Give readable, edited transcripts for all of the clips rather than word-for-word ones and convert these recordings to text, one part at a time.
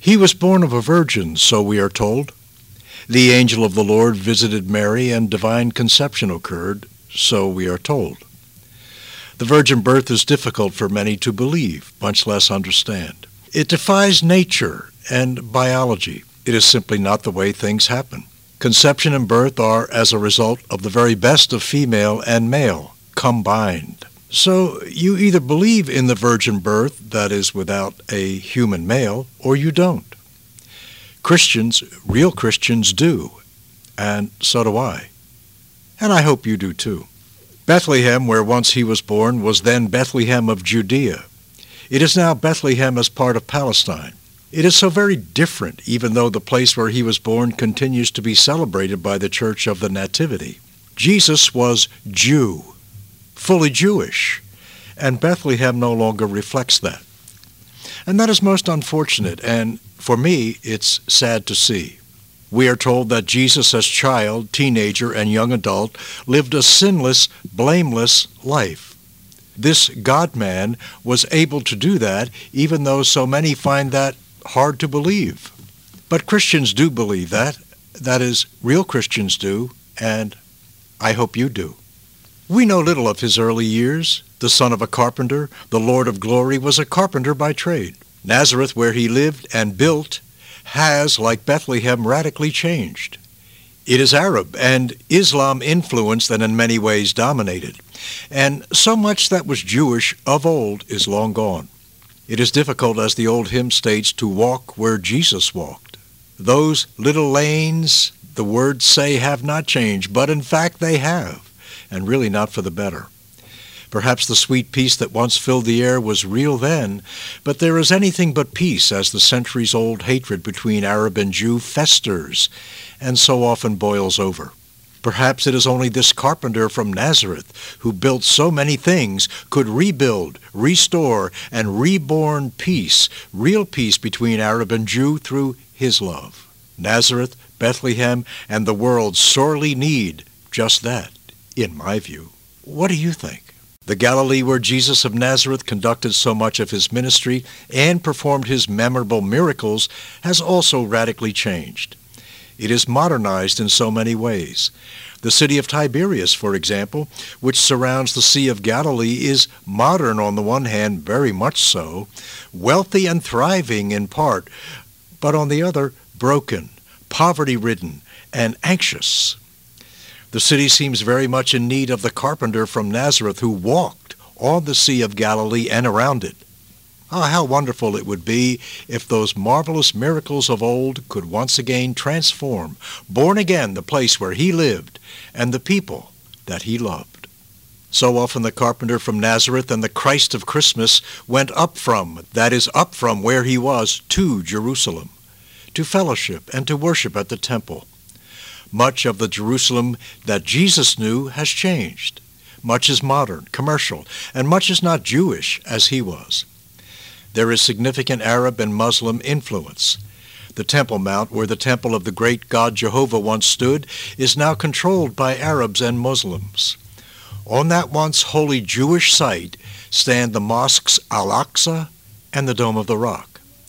He was born of a virgin, so we are told. The angel of the Lord visited Mary, and divine conception occurred, so we are told. The virgin birth is difficult for many to believe, much less understand. It defies nature and biology. It is simply not the way things happen. Conception and birth are as a result of the very best of female and male combined. So you either believe in the virgin birth, that is without a human male, or you don't. Christians, real Christians, do, and so do I. And I hope you do too. Bethlehem, where once he was born, was then Bethlehem of Judea. It is now Bethlehem as part of Palestine. It is so very different, even though the place where he was born continues to be celebrated by the Church of the Nativity. Jesus was Jew, fully Jewish, and Bethlehem no longer reflects that. And that is most unfortunate, and for me, it's sad to see. We are told that Jesus as child, teenager, and young adult lived a sinless, blameless life. This God-man was able to do that, even though so many find that hard to believe. But Christians do believe that. That is, real Christians do, and I hope you do. We know little of his early years. The son of a carpenter, the Lord of glory, was a carpenter by trade. Nazareth, where he lived and built, has, like Bethlehem, radically changed. It is Arab and Islam influenced and in many ways dominated. And so much that was Jewish of old is long gone. It is difficult, as the old hymn states, to walk where Jesus walked. Those little lanes, the words say, have not changed, but in fact they have, and really not for the better. Perhaps the sweet peace that once filled the air was real then, but there is anything but peace as the centuries-old hatred between Arab and Jew festers and so often boils over. Perhaps it is only this carpenter from Nazareth, who built so many things, could rebuild, restore, and reborn peace, real peace between Arab and Jew through his love. Nazareth, Bethlehem, and the world sorely need just that, in my view. What do you think? The Galilee where Jesus of Nazareth conducted so much of his ministry and performed his memorable miracles has also radically changed. It is modernized in so many ways. The city of Tiberias, for example, which surrounds the Sea of Galilee, is modern on the one hand, very much so, wealthy and thriving in part, but on the other, broken, poverty-ridden, and anxious. The city seems very much in need of the carpenter from Nazareth who walked on the Sea of Galilee and around it. Ah, how wonderful it would be if those marvelous miracles of old could once again transform, born again, the place where he lived and the people that he loved. So often the carpenter from Nazareth and the Christ of Christmas went up from, that is, up from where he was, to Jerusalem, to fellowship and to worship at the temple. Much of the Jerusalem that Jesus knew has changed. Much is modern, commercial, and much is not Jewish as he was. There is significant Arab and Muslim influence. The Temple Mount, where the temple of the great God Jehovah once stood, is now controlled by Arabs and Muslims. On that once holy Jewish site stand the mosques Al-Aqsa and the Dome of the Rock.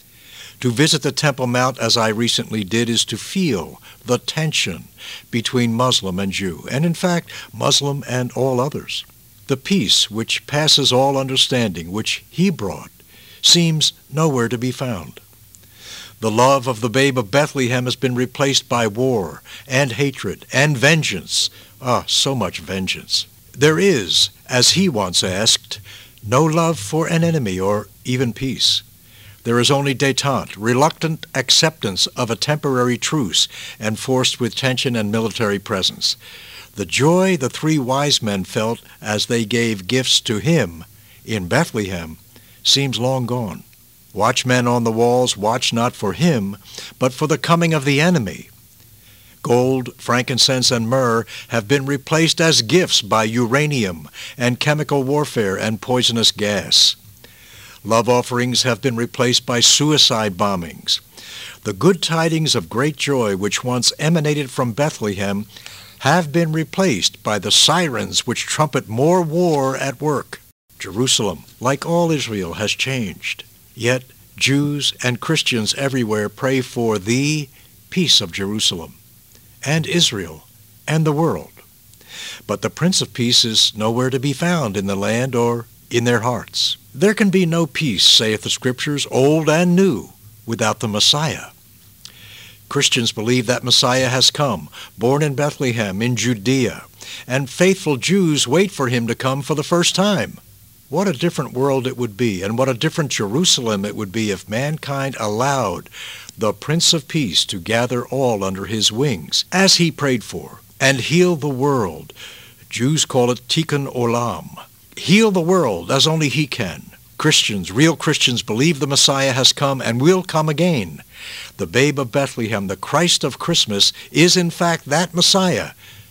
To visit the Temple Mount, as I recently did, is to feel the tension between Muslim and Jew, and in fact, Muslim and all others. The peace which passes all understanding, which he brought, seems nowhere to be found. The love of the babe of Bethlehem has been replaced by war and hatred and vengeance. Ah, so much vengeance. There is, as he once asked, no love for an enemy or even peace. There is only détente, reluctant acceptance of a temporary truce, enforced with tension and military presence. The joy the three wise men felt as they gave gifts to him in Bethlehem seems long gone. Watchmen on the walls watch not for him, but for the coming of the enemy. Gold, frankincense, and myrrh have been replaced as gifts by uranium and chemical warfare and poisonous gas. Love offerings have been replaced by suicide bombings. The good tidings of great joy which once emanated from Bethlehem have been replaced by the sirens which trumpet more war at work. Jerusalem, like all Israel, has changed. Yet Jews and Christians everywhere pray for the peace of Jerusalem and Israel and the world. But the Prince of Peace is nowhere to be found in the land or in their hearts. There can be no peace, saith the Scriptures, old and new, without the Messiah. Christians believe that Messiah has come, born in Bethlehem in Judea, and faithful Jews wait for him to come for the first time. What a different world it would be, and what a different Jerusalem it would be if mankind allowed the Prince of Peace to gather all under his wings, as he prayed for, and heal the world. Jews call it Tikkun Olam. Heal the world as only he can. Christians, real Christians, believe the Messiah has come and will come again. The babe of Bethlehem, the Christ of Christmas, is in fact that Messiah.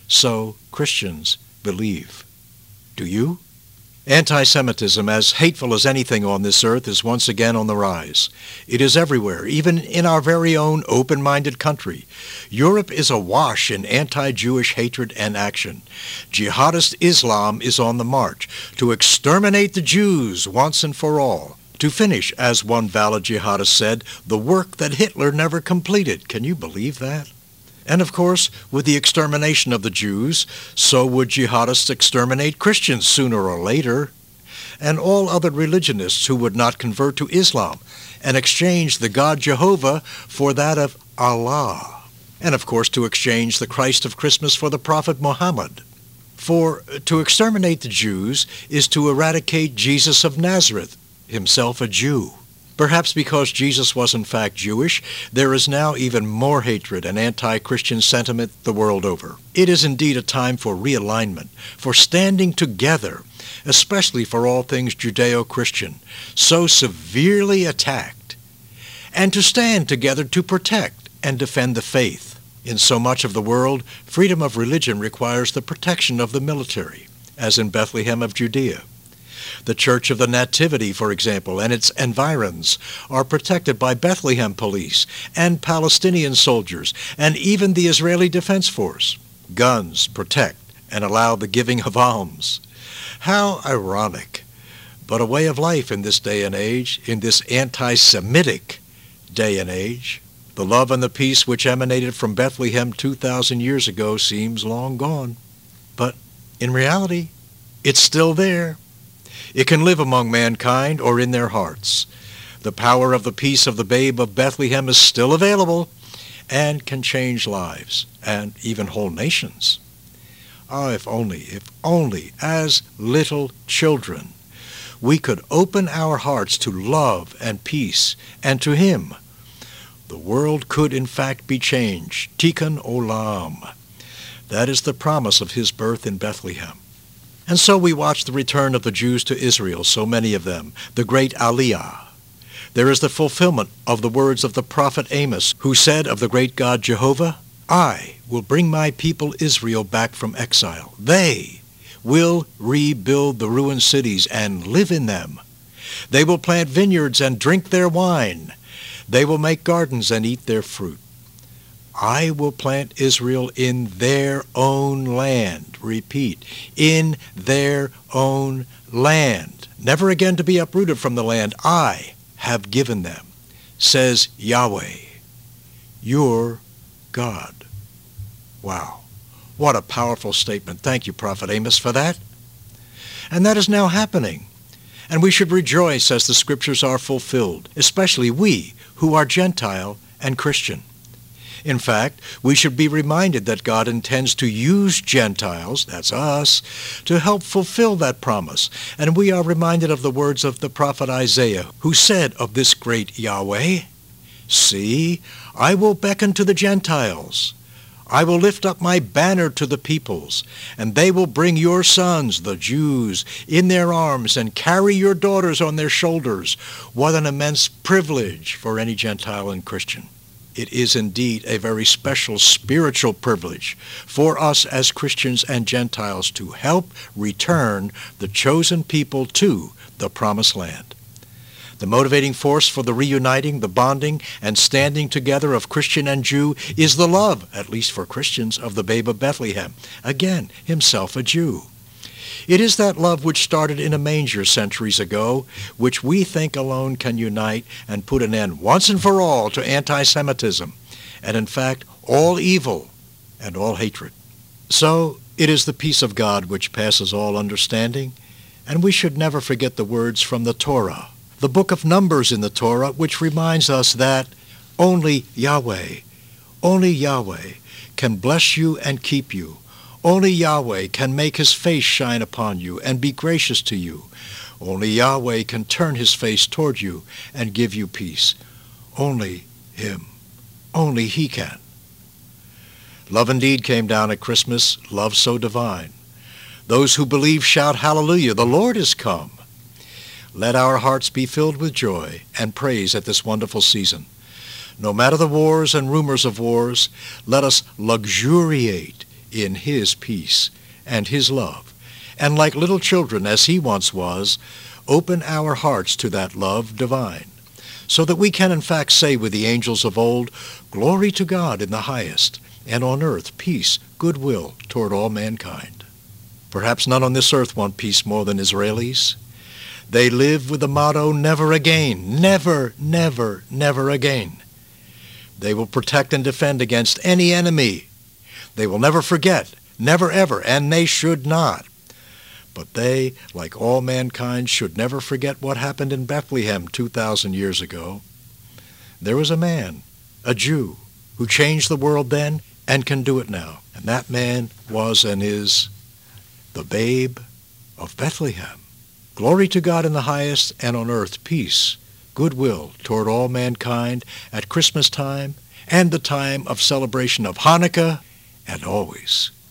So Christians believe. Do you? Anti-Semitism, as hateful as anything on this earth, is once again on the rise. It is everywhere, even in our very own open-minded country. Europe is awash in anti-Jewish hatred and action. Jihadist Islam is on the march to exterminate the Jews once and for all, to finish, as one valid jihadist said, the work that Hitler never completed. Can you believe that? And of course, with the extermination of the Jews, so would jihadists exterminate Christians sooner or later, and all other religionists who would not convert to Islam and exchange the God Jehovah for that of Allah, and of course to exchange the Christ of Christmas for the Prophet Muhammad. For to exterminate the Jews is to eradicate Jesus of Nazareth, himself a Jew. Perhaps because Jesus was in fact Jewish, there is now even more hatred and anti-Christian sentiment the world over. It is indeed a time for realignment, for standing together, especially for all things Judeo-Christian, so severely attacked, and to stand together to protect and defend the faith. In so much of the world, freedom of religion requires the protection of the military, as in Bethlehem of Judea. The Church of the Nativity, for example, and its environs are protected by Bethlehem police and Palestinian soldiers and even the Israeli Defense Force. Guns protect and allow the giving of alms. How ironic, but a way of life in this day and age, in this anti-Semitic day and age. The love and the peace which emanated from Bethlehem 2,000 years ago seems long gone. But in reality, it's still there. It can live among mankind or in their hearts. The power of the peace of the babe of Bethlehem is still available and can change lives and even whole nations. Ah, if only, as little children, we could open our hearts to love and peace and to him. The world could in fact be changed. Tikkun Olam. That is the promise of his birth in Bethlehem. And so we watch the return of the Jews to Israel, so many of them, the great Aliyah. There is the fulfillment of the words of the prophet Amos, who said of the great God Jehovah, I will bring my people Israel back from exile. They will rebuild the ruined cities and live in them. They will plant vineyards and drink their wine. They will make gardens and eat their fruit. I will plant Israel in their own land. Repeat, in their own land. Never again to be uprooted from the land I have given them, says Yahweh, your God. Wow, what a powerful statement. Thank you, Prophet Amos, for that. And that is now happening. And we should rejoice as the Scriptures are fulfilled, especially we who are Gentile and Christian. In fact, we should be reminded that God intends to use Gentiles, that's us, to help fulfill that promise. And we are reminded of the words of the prophet Isaiah, who said of this great Yahweh, see, I will beckon to the Gentiles. I will lift up my banner to the peoples, and they will bring your sons, the Jews, in their arms and carry your daughters on their shoulders. What an immense privilege for any Gentile and Christian. It is indeed a very special spiritual privilege for us as Christians and Gentiles to help return the chosen people to the promised land. The motivating force for the reuniting, the bonding, and standing together of Christian and Jew is the love, at least for Christians, of the babe of Bethlehem. Again, himself a Jew. It is that love which started in a manger centuries ago, which we think alone can unite and put an end once and for all to anti-Semitism, and in fact all evil and all hatred. So it is the peace of God which passes all understanding, and we should never forget the words from the Torah, the book of Numbers in the Torah, which reminds us that only Yahweh can bless you and keep you. Only Yahweh can make his face shine upon you and be gracious to you. Only Yahweh can turn his face toward you and give you peace. Only him. Only he can. Love indeed came down at Christmas, love so divine. Those who believe shout hallelujah, the Lord is come. Let our hearts be filled with joy and praise at this wonderful season. No matter the wars and rumors of wars, let us luxuriate in his peace and his love, and like little children, as he once was, open our hearts to that love divine, so that we can in fact say with the angels of old, "Glory to God in the highest, and on earth peace, goodwill toward all mankind." Perhaps none on this earth want peace more than Israelis. They live with the motto, never again, never, never, never again. They will protect and defend against any enemy. They will never forget, never ever, and they should not. But they, like all mankind, should never forget what happened in Bethlehem 2,000 years ago. There was a man, a Jew, who changed the world then and can do it now. And that man was and is the babe of Bethlehem. Glory to God in the highest, and on earth peace, goodwill toward all mankind at Christmas time and the time of celebration of Hanukkah and always.